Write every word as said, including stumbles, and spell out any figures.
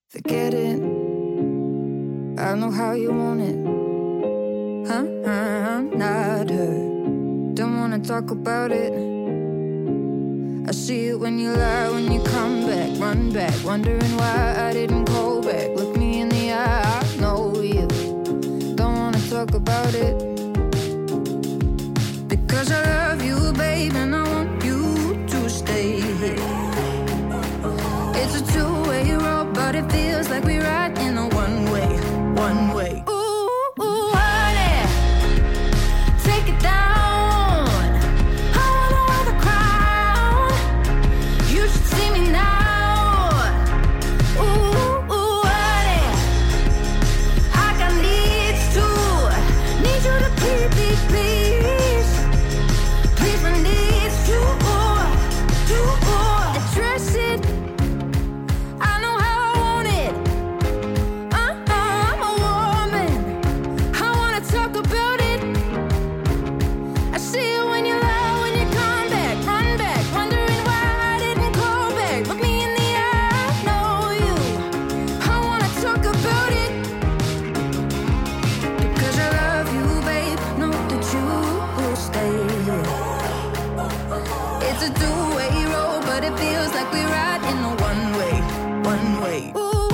Forget it. I know how you want it. Huh? I'm not her. Don't wanna talk about it. I see it when you lie, when you come back, run back, wondering why I didn't call back. Look me in the eye, I know you. Don't wanna talk about it. Because I love you, babe, and I want you to stay here. It's a two-way road, but it feels like we ride in a one-way, one-way. Ooh, ooh, honey, take it down. I wanna wear the crown. You should see me now. Ooh, ooh, honey, I got needs too. Need you to please, please, please. Please, my needs too, too. Address it. It's a two-way road, but it feels like we ride in a one-way, one-way. Ooh.